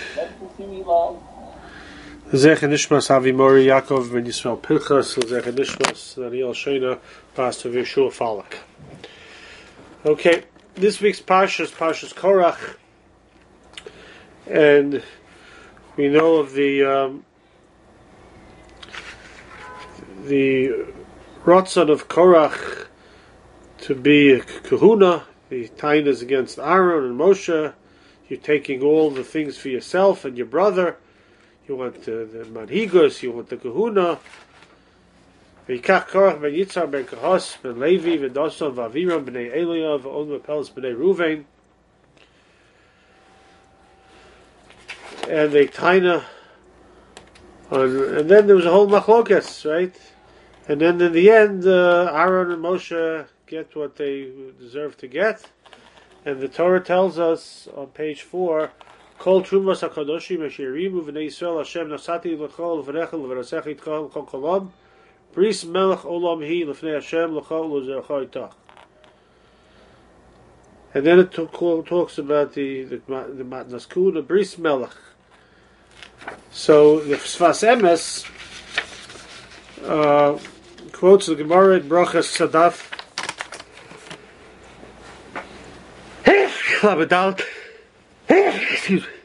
Zecher Nishmas Avi Mori Yaakov Ben Yisrael Pinchas Zecher Nishmas Daniel Shena Pastor Yeshua Falak. Okay, this week's Parsha is Parshas Korach, and we know of the Ratzon of Korach to be a kahuna. The tain is against Aaron and Moshe. You're taking all the things for yourself and your brother. You want the manhigus, you want the kahuna. V'yikach Korach ben Yitzhar ben Kahos ben Levi v'Dason v'Aviram b'nei Eliyav v'On v'Peles b'nei Ruvain. And they taina and then there was a whole machlokas, right? And then in the end, Aaron and Moshe get what they deserve to get. And the Torah tells us on page 4, Kol Trumas HaKadoshim Ashirimu V'nei Yisrael Hashem Nasati L'chol V'nechel V'rasech Yitchol L'chol Kolom Bris Melech Olam Hi L'fnei Hashem L'chol L'zercha Yitach. And then it talks about the Matnas Kuna, Bris Melech. So the Sfas Emes quotes the Gemara in Brachas Sadaf. Excuse me.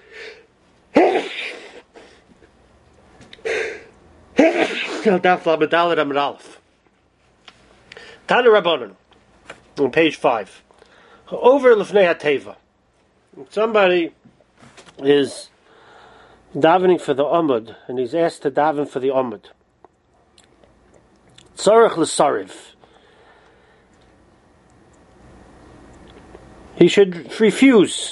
Daf Labadal Amud Aleph. Tana Rabbanan on page 5. Over Lefnei HaTeva. Somebody is davening for the Amud, and he's asked to daven for the Amud. Tzarech l'sariv. He should refuse.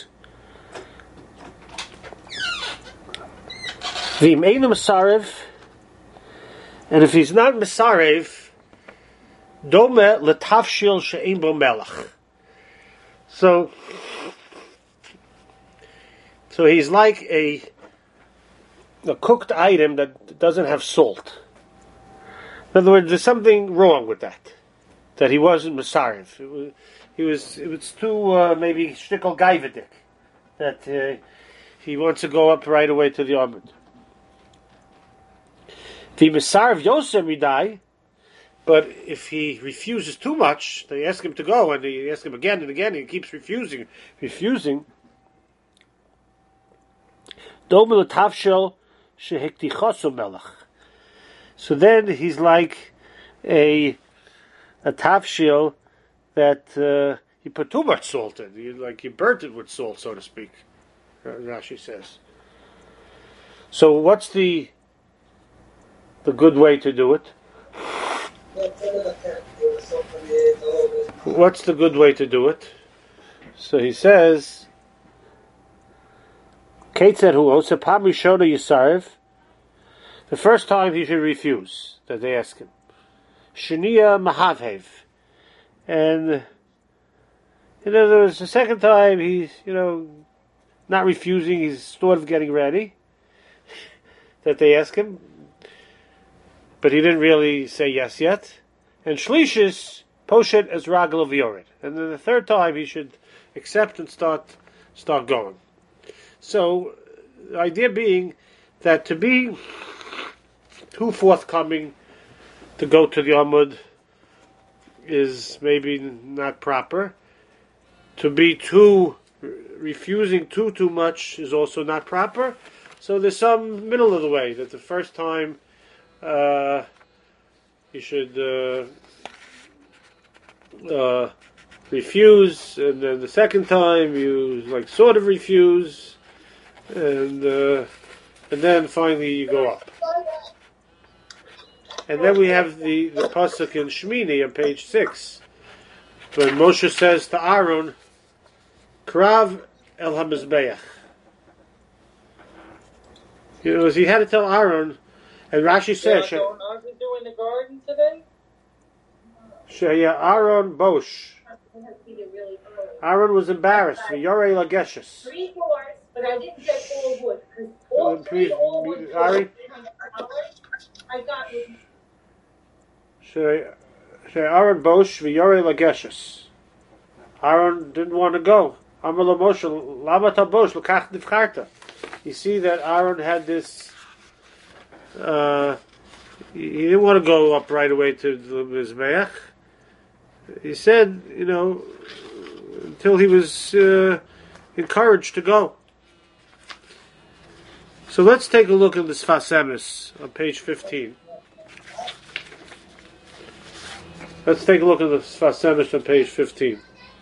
V'im einu masariv, and if he's not masariv, dome letafshil she'ein bo melach. So he's like a cooked item that doesn't have salt. In other words, there's something wrong with that he wasn't masariv. It was too maybe shtickle gaivadik that he wants to go up right away to the Amud. The masariv yosem midai, but if he refuses too much, they ask him to go, and they ask him again and again, and he keeps refusing. Domel tavshel shehiktichosu melach. So then he's like a tavshil that he put too much salt in. He burnt it with salt, so to speak. Rashi says. So what's the good way to do it? What's the good way to do it? So he says, Kate said, "Who owes a pami shoda yisariv?" The first time he should refuse that they ask him. Shania mahavhev. And in other words, the second time he's, not refusing, he's sort of getting ready that they ask him. But he didn't really say yes yet. And shlishis poshet as ragel of yored. And then the third time he should accept and start going. So the idea being that to be too forthcoming to go to the Amud is maybe not proper. To be refusing too much is also not proper. So there's some middle of the way, that the first time you should refuse, and then the second time you sort of refuse, and then finally you go up. And then we have the pasuk in Shmini on page 6, when Moshe says to Aaron, "Krav el hamizbeach." He had to tell Aaron, and Rashi says, "Aren't we doing the garden today?" Aaron Bosh. Aaron was embarrassed. Yorei lageshes. 3 doors, but I didn't get all wood because all wood. Ari, I got wood. Aaron Bosh v'yorei lageshes. Aaron didn't want to go. Amar Moshe, lama ta Bosh l'kach nivcharta. you see that Aaron had this. He didn't want to go up right away to the Mizbeach. He said, until he was encouraged to go. So let's take a look at the Sfas Emes on page 15. Let's take a look at the Sfas Emes on page 15.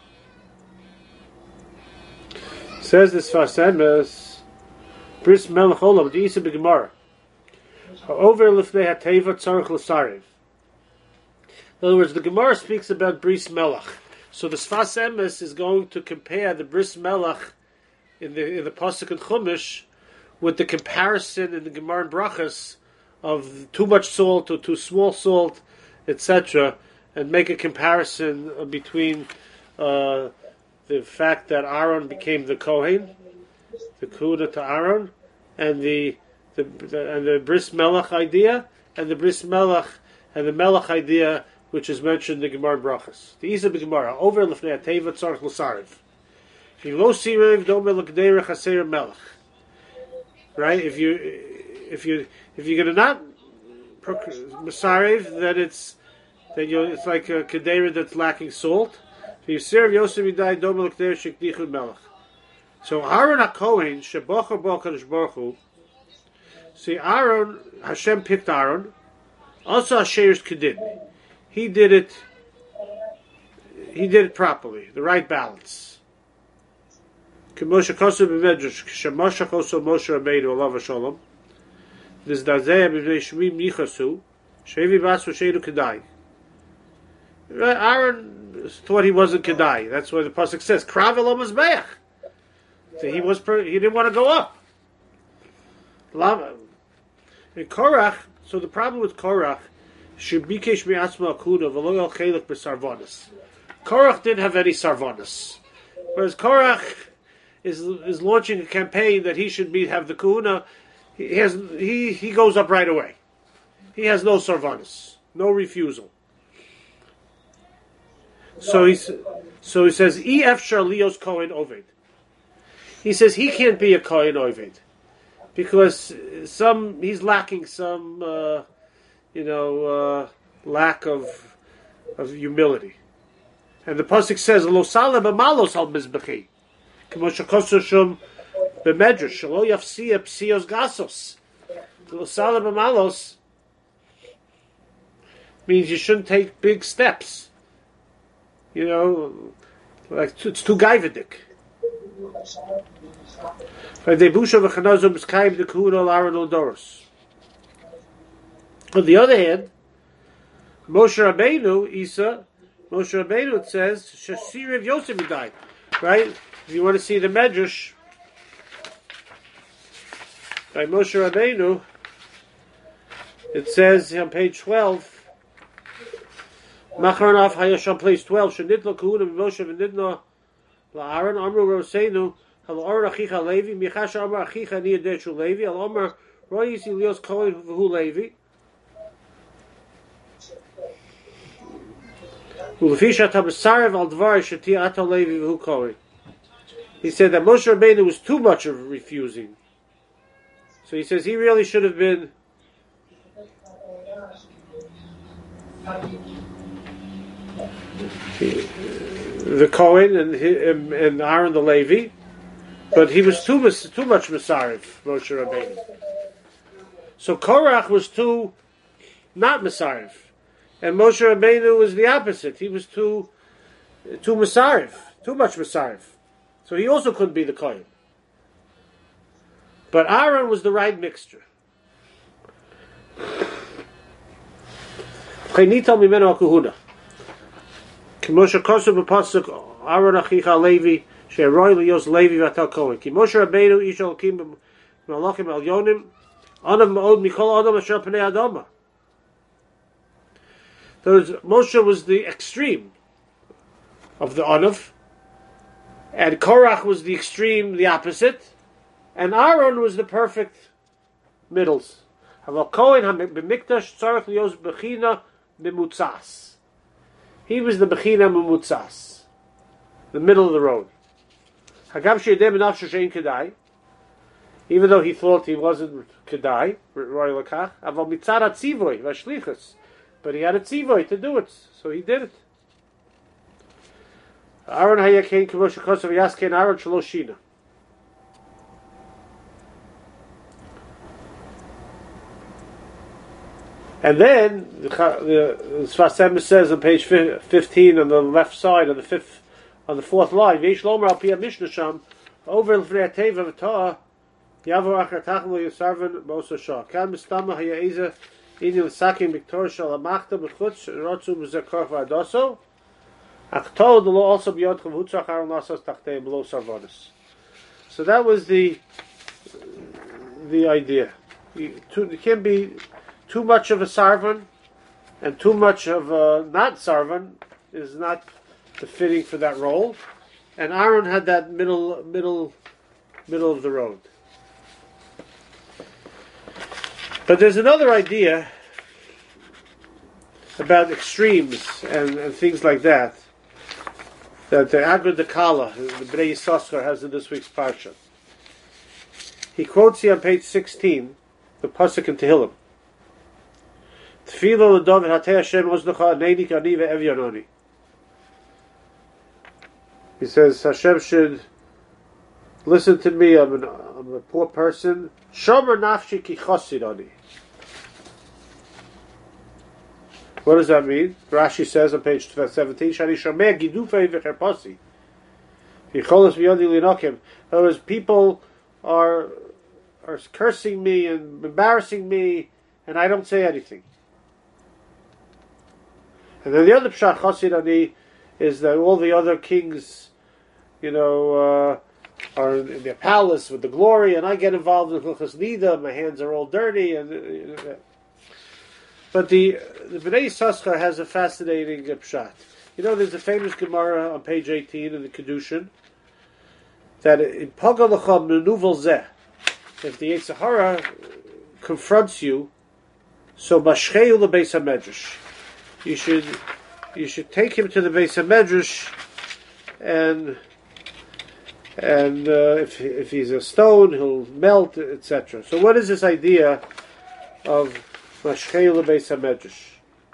It says the Sfas Emes, Bris Melech Olam, the Isa B'Gemara. Over lifnei hateva tzarich l'sarev. In other words, the Gemara speaks about Bris Melech. So the Sfas Emes is going to compare the Bris Melech in the Pasuk and Chumash with the comparison in the Gemara and Brachas of too much salt or too small salt, etc., and make a comparison between the fact that Aaron became the Kohen, the Kuda to Aaron, and the Bris Melech idea, and the Bris Melech and the Melech idea, which is mentioned in the Gemara Brachas. The Isa B'Gemara over lefnei hateva tzarich l'sarev. If you lo sirev don't melech chaser melech. Right? If you're gonna not masarev, then it's like a kedera that's lacking salt. If you serve Yosef Yidai don't melech shekdichud melech. So Aaron HaKohen shebocher bo Kadosh Baruch Hu. See, Aaron, Hashem picked Aaron. Also, Asher's Kedin. He did it properly, the right balance. K'moshe kosu b'medrash, k'shemoshe kosu Moshe Rabbeinu, alav hashalom. This dazeh b'vnei shmim nichasu, shevi bas v'sheidu kedai. Aaron thought he wasn't kedai. That's why the pasuk says, Krav elam mizbeach. So he didn't want to go up. Lama. In Korach, so the problem with Korach, Shebikesh mi'atzma akuda v'lo yal chelik b'sarvanis. Korach didn't have any sarvanis, whereas Korach is launching a campaign that he should have the kahuna. He goes up right away. He has no sarvanis, no refusal. So he says ef sharlios kohen oved. He says he can't be a kohen oved. Because he's lacking some, lack of humility. And the pasuk says, "Lo saleh b'malos al mizbechi, k'mo shekosu shum b'medrash, shelo yafsiya psios gasos." Lo saleh b'malos means you shouldn't take big steps. Like it's too gaivadik. On the other hand, Moshe Rabbeinu, it says, Shasirev Yosef died. Right? If you want to see the Medrash, by Moshe Rabbeinu, it says on page 12, Macharonaf Hayasham, place 12, Shanitla Kahuna Moshe V'nidna La'aron Amru Roseinu, Hal Or Achicha Levi, Michash Amar Achicha Niyadeshu Levi, Al Omar Royisi Lios Kohen V'hu Levi. Ulefisha Tabasarev Al Dvar Shati Ata Levi V'hu Kohen. He said that Moshe Rabbeinu was too much of refusing. So he says he really should have been the Kohen and Aaron the Levi, but he was too much Masarev, Moshe Rabbeinu. So Korach was too not Masarev, and Moshe Rabbeinu was the opposite. He was too Masarev, too much Masarev. So he also couldn't be the Kohen. But Aaron was the right mixture. Chainital mimeno akuhuna. Kimosha kosu b'pasuk Aaron achicha Levi she'eroi liyos Levi v'atal Kohen. Kimosha Rabbeinu ish alokim b'malachim elyonim anav ma'od mikol adam asher pnei adama. Moshe was the extreme of the anav, and Korach was the extreme, the opposite, and Aaron was the perfect middles. Haval Kohen b'mikdash tzarich liyos b'china b'mutzas. He was the b'china b'mutzas, the middle of the road. Hagam she'yedei b'nafsho she'ein kedai. even though he thought he wasn't Kedai, Roy Lakach, Aval Mitzad HaTzivoy, Vashlichus. But he had a Tzivoy to do it, so he did it. Aaron Hayakein Kavosh Kosav Yaskein Aaron Shaloshina. And then the Sfas Emes says on page 15 on the left side on the fourth line, Veish Lomer Al Pia Mishnah Sham over L'Fnei Teva V'Toah Yavo Achar Tachim Lo Yisarvan Mosa Shah Kan Mistama Hayaiza Inyan Sakim Victor Shal Amachta B'Chutz Rotzu B'Zekor V'Adoso Achtol the law also beyond Chavutzach Aaron Lassos Tachtei Below Sarvonis. So that was the idea. It can be too much of a sarvan and too much of a not sarvan is not fitting for that role. And Aaron had that middle of the road. But there's another idea about extremes and things like that the Agud Dekala, the Bnei Yissaschar, has in this week's parsha. He quotes here on page 16 the pasuk in Tehillim. Tefillah l'David Hatei Hashem Oznecha Neini Kani Ve'Evyononi. He says Hashem should listen to me. I'm a poor person. Shomer nafshi ki chosidoni. What does that mean? Rashi says on page 17, Shani shomer gidufei v'cherposi. V'cholos v'yodi linokim. In other words, people are cursing me and embarrassing me, and I don't say anything. And then the other pshat chosidoni is that all the other kings, are in their palace with the glory, and I get involved in Hilchos Nida. My hands are all dirty, But the Bnei Yissaschar has a fascinating pshat. There's a famous Gemara on page 18 in the Kedushin that in Paga L'cham Menuvel Zeh, if the Yetzer Hara confronts you, so Mashcheu LeBeis HaMedrash, you should take him to the Beis HaMedrash, and if he's a stone, he'll melt, etc. So what is this idea of Mashchei LeBeis HaMedrash?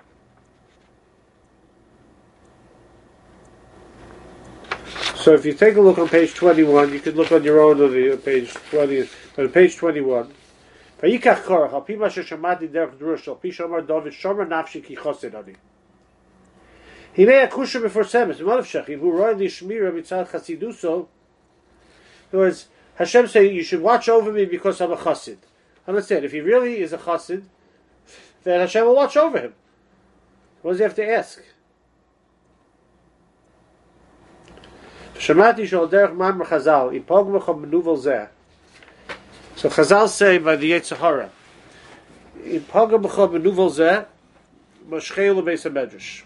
So if you take a look on page 21, you can look on your own on the page 20, but on page 21, Vayikach Korach, al pi ma sheshamati derech drush, al pi shomar David, shomer nafshi ki chosid ani. Hinei akusha before Semes, Malav Shechim, who royally shmira mitzad chasiduso. In other words, Hashem saying, you should watch over me because I'm a chassid. Understand, if he really is a chassid, then Hashem will watch over him. What does he have to ask? Shamati shal derech mamar Chazal, ipog mechom menuvel zeh. So Chazal say by the Yetzer Hara, ipog mechom menuvel zeh, mashcheu LeBeis HaMedrash.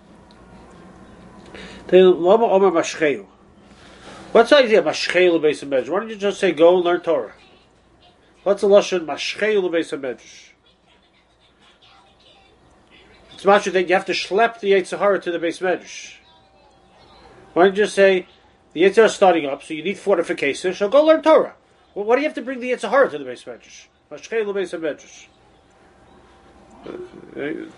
What's the idea of Mashchei LeBeis HaMedrash? Why don't you just say go and learn Torah? What's the lashon Mashchei LeBeis HaMedrash? It's much that you have to schlep the Yetzer Hara to the Beis Medrash. Why don't you just say the Yetzer Hara is starting up, so you need fortification, so go learn Torah. Well, why do you have to bring the Yetzer Hara to the Beis Medrash? Mashchei LeBeis HaMedrash.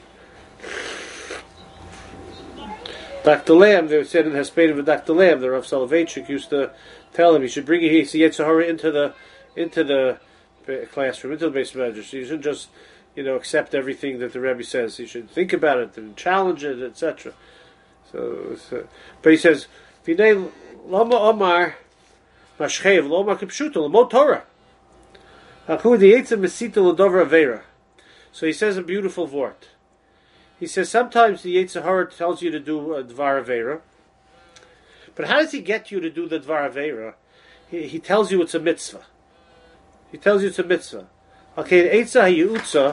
Dr. Lamb, they said in Hespedim with Dr. Lamb, the Rav Soloveitchik used to tell him he should bring his Yetzer Hara into the classroom, into the Beis Medrash. You shouldn't just, accept everything that the Rebbe says. You should think about it and challenge it, etc. So, but he says, "V'nei lama omar mashchev loma kipshuta l'mod Torah." Hachu the Yetzer mesita l'dover avera. So he says a beautiful word. He says sometimes the Yetzer Hara tells you to do a Dvar Avera. But how does he get you to do the Dvar Avera? He tells you it's a mitzvah. He tells you it's a mitzvah. Okay, the Eitzah HaYeutza,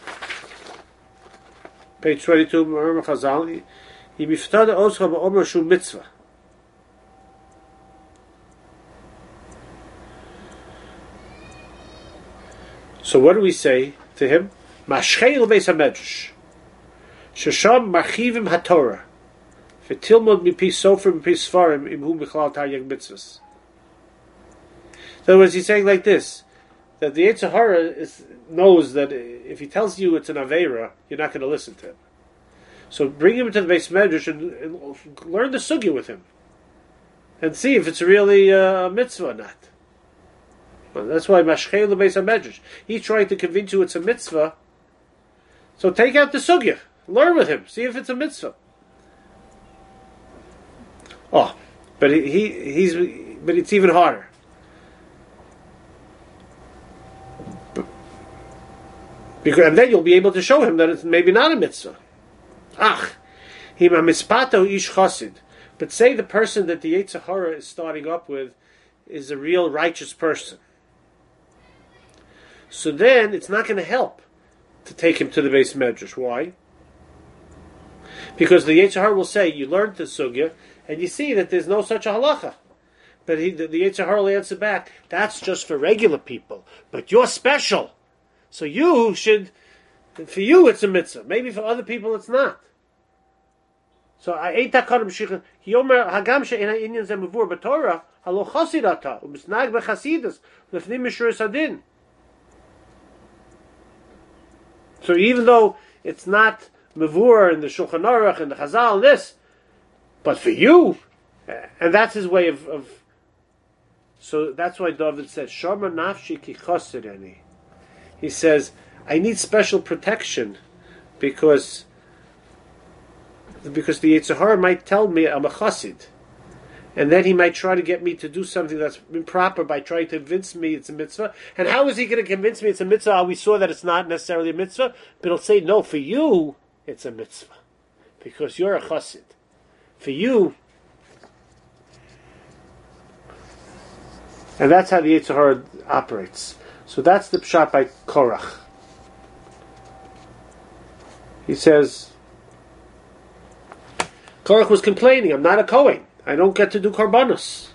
page 22, Merma Chazal, he miftada oscha ba'omer shu mitzvah. So what do we say to him? Mashchei LeBeis HaMedrash. Shesham marchivim haTorah, v'tilmod mipi sofer mipi svarim imhu bichlal taryag mitzvahs. In other words, he's saying like this: that the Yetzer Hara knows that if he tells you it's an Aveira, you're not going to listen to him. So bring him to the Beis Medrash and learn the sugya with him, and see if it's really a mitzvah or not. Well, that's why Mashchei Beis Medrash. He's trying to convince you it's a mitzvah. So take out the sugya, learn with him, see if it's a mitzvah. Oh, but but it's even harder. And then you'll be able to show him that it's maybe not a mitzvah. Hima mispato ish chosid. But say the person that the Yetzer Hara is starting up with is a real righteous person. So then it's not going to help to take him to the Beis Medrash. Why? Because the Yetzer Hara will say, you learned the sugya, and you see that there's no such a halacha. But the Yetzer Hara will answer back, that's just for regular people. But you're special. So you should, for you it's a mitzvah. Maybe for other people it's not. So Eita Kadam Shichan, Yomer Hagam She'ena Inyan Zemavur B'Torah, Halo Chasidata, U'B'Snag B'Chasidus, L'Fnim Mishur Sadin. So even though it's not Mavur in the Shulchan Aruch and the Chazal and this, but for you, and that's his way of so that's why David says, Shomer Nafshi Ki Chosideni. He says, I need special protection because the Yetzer Hara might tell me I'm a chassid, and then he might try to get me to do something that's improper by trying to convince me it's a mitzvah. And how is he going to convince me it's a mitzvah? We saw that it's not necessarily a mitzvah, but he'll say, no, for you it's a mitzvah because you're a chassid. For you, and that's how the Yetzer Hara operates. So that's the pshat by Korach. He says, Korach was complaining, I'm not a Kohen. I don't get to do Korbanos.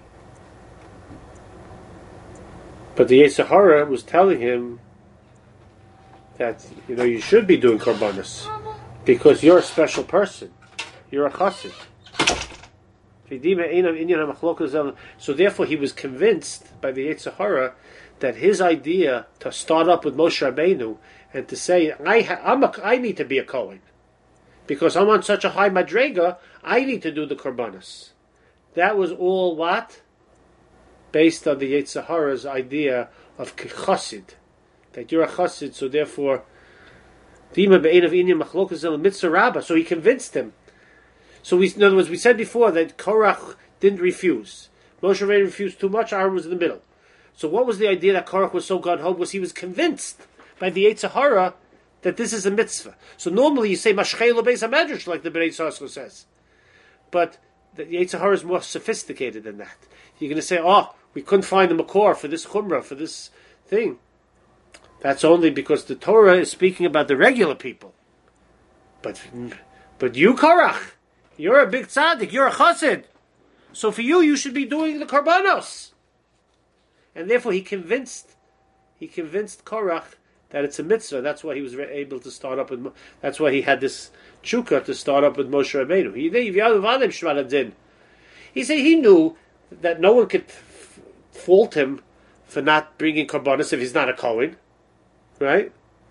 But the Yetzer Hara was telling him that, you should be doing Korbanos because you're a special person. You're a chassid. So therefore he was convinced by the Yetzer Hara that his idea to start up with Moshe Rabbeinu and to say, I need to be a Kohen because I'm on such a high madrega, I need to do the Korbanos. That was all what? Based on the Yetzer Hara's idea of chassid, that you're a chassid, so therefore, so he convinced him. So in other words, we said before that Korach didn't refuse. Moshe Rabbeinu refused too much, Aaron was in the middle. So what was the idea that Korach was so gung-ho? Was he was convinced by the Yetzer Hara that this is a mitzvah. So normally you say Mashchei lo Beis HaMedrash, like the Bnei Yisrael says. But the Yetzer Hara is more sophisticated than that. You're going to say, we couldn't find the makor for this chumrah, for this thing. That's only because the Torah is speaking about the regular people. But you, Korach, you're a big tzaddik, you're a chassid. So for you should be doing the korbanos. And therefore he convinced Korach that it's a mitzvah. That's why he was able to start up with. That's why he had this chukah to start up with Moshe Rabbeinu. He said he knew that no one could fault him for not bringing korbanos if he's not a Kohen, right?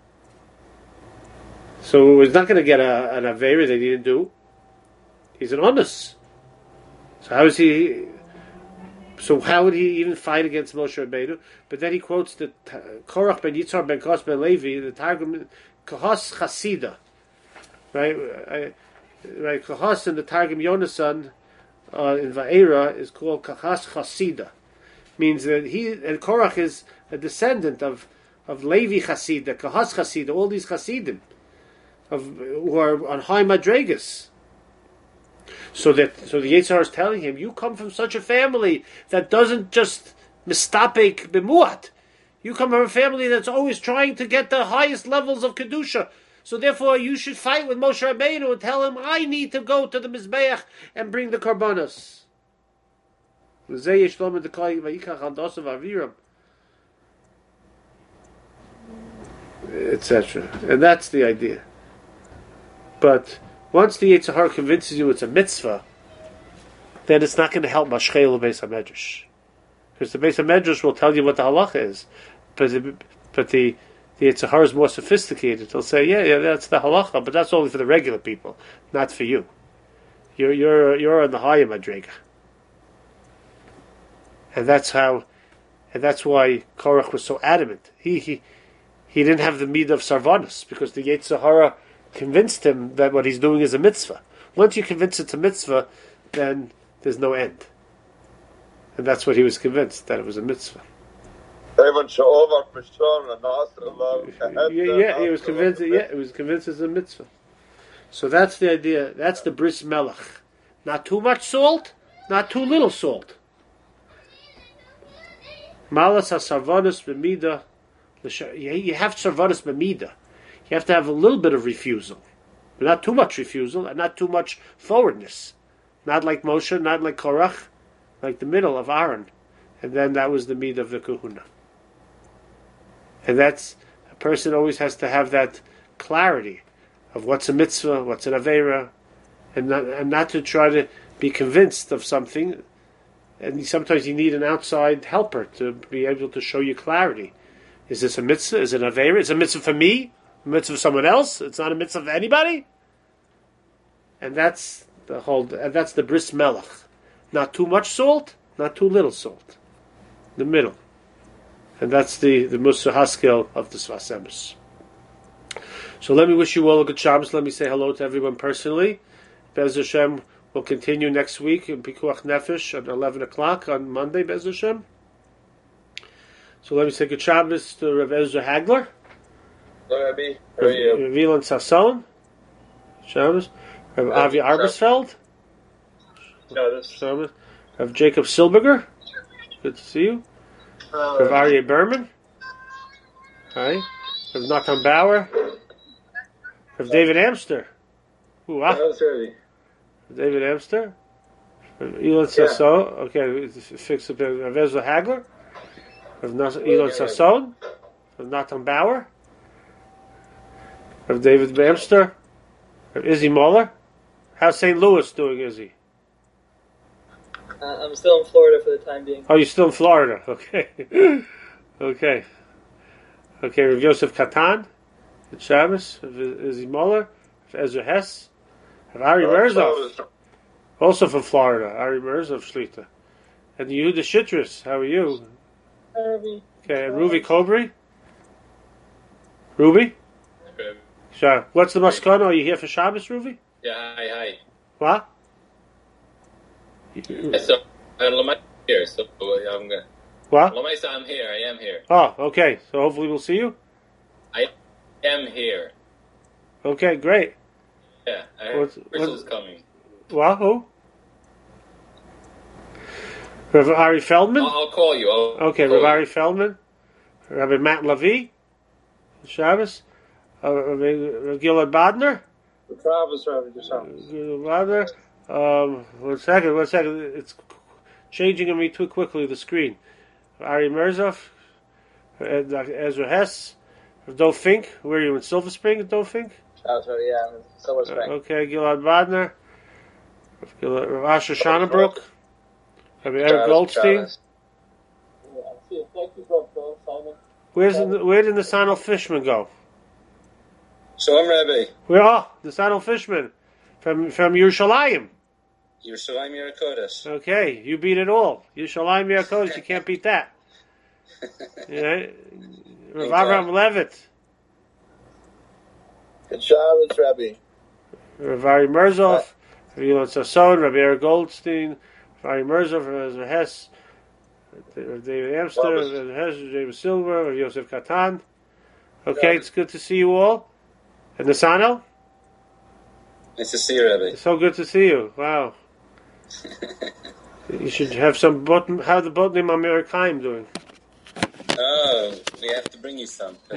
So he's not going to get an aveira that he didn't do. He's an honest. So how is he? So how would he even fight against Moshe Rabbeinu? But then he quotes the Korach ben Yitzhar ben Kos ben Levi, the Targum Kahas Chasida, right? Right, Kahas in the Targum Yonasan in Va'era is called Kahas Chasida, means that Korach is a descendant of Levi Chasida, Kahas Chasida, all these Chasidim who are on high madregas. So the Yetzer Hara is telling him, you come from such a family that doesn't just mistapek b'muat. You come from a family that's always trying to get the highest levels of kedusha. So therefore, you should fight with Moshe Rabbeinu and tell him, I need to go to the mizbeach and bring the korbanos. Etc. And that's the idea. But once the Yetzer Hara convinces you it's a mitzvah, then it's not going to help Mashchei lo Beis HaMedrash. Because the Beis HaMedrash will tell you what the halacha is. the Yetzer Hara is more sophisticated. They'll say, yeah, that's the halacha, but that's only for the regular people, not for you. You're on the higher madrega, and that's why Korach was so adamant. He didn't have the midah of sarvanus because the Yetzer Hara convinced him that what he's doing is a mitzvah. Once you convince it's a mitzvah, then there's no end. And that's what he was convinced, that it was a mitzvah. He was convinced. He was convinced it's a mitzvah. So that's the idea. That's the bris melech. Not too much salt, not too little salt. Malas hasarvanus b'mida. You have sarvanus b'mida. You have to have a little bit of refusal, but not too much refusal, and not too much forwardness. Not like Moshe, not like Korach, like the middle of Aaron. And then that was the midah of the kahuna. And that's, a person always has to have that clarity of what's a mitzvah, what's an aveira, and not to try to be convinced of something. And sometimes you need an outside helper to be able to show you clarity. Is this a mitzvah? Is it an aveira? Is it a mitzvah for me? A mitzvah for someone else? It's not a mitzvah for anybody? And that's the bris melech. Not too much salt, not too little salt. The middle. And that's the Mussar Haskel of the Sfas Emes. So let me wish you all a good Shabbos. Let me say hello to everyone personally. Be'ez Hashem will continue next week in Pikuach Nefesh at 11 o'clock on Monday, Be'ez Hashem. So let me say good Shabbos to Rav Ezra Hagler. Hello, Rabbi. How are you? Rav Ilan Sasson. Shabbos. Rav Avi Arbesfeld. Shabbos. Rav Jacob Silberger. Good to see you. Rav Aryeh Berman. Hi. Rav Nathan Bauer. Rav David Amster. David Amster. Rav Ilan Sasson. Okay, fix it. Rav Ezra Hagler. Rav Ilan Sasson. Rav Nathan Bauer. Rav David Amster. Rav Izzy Moller. How's St. Louis doing, Izzy? I'm still in Florida for the time being. Oh, you're still in Florida. Okay. Okay. Rav Yosef Katan. Good Shabbos. Rav Izzy Moller. Rav Ezra Hess. Rav Ari Merzov. Also from Florida. Ari Merzov Shlita. And Yehuda Shitris. How are you? Harvey. Okay. And Ruby Kobri. Ruby? Sure. What's the maskana? Are you here for Shabbos, Ruby? Yeah, hi. What? So, I'm here, so I'm going. What? I'm here, I am here. Oh, okay. So hopefully we'll see you? I am here. Okay, great. Yeah, I heard Crystal's coming. What? Who? Rav Ari Feldman? I'll call you. Rav Ari Feldman. Rabbi Matt Levy. Shabbos. Rabbi Gilad Badner. Travis, Rabbi Badner. One second. It's changing on me too quickly, the screen. Ari Merzov. Ezra Hess. Dov Fink. Where are you, in Silver Spring, Dov Fink? Yeah, I'm in Silver Spring. Okay, Gilad Badner. Rav Asher Shannabrook. Rabbi Eric Goldstein. Where did Nathaniel Fishman go? Shalom, Rabbi. Nathaniel Fishman from Yerushalayim. Yerushalayim Yerakodes. Okay, you beat it all. Yerushalayim Yerakodes, you can't beat that. Yeah. Rav Avraham Levitt. Good Shabbos, Rabbi. Rav Ari Merzov. Rav Ilan Sasson. Rabbi Eric Goldstein. Rav Ari Merzov. Rav Hess. Rav David Amster. Rav Hess. David Silver. Rav Yosef Katan. Okay, it's good to see you all. And Nathaniel? Nice to see you, Rabbi. It's so good to see you. Wow. You should have some how the Botnim Amerikaim doing? Oh, we have to bring you some.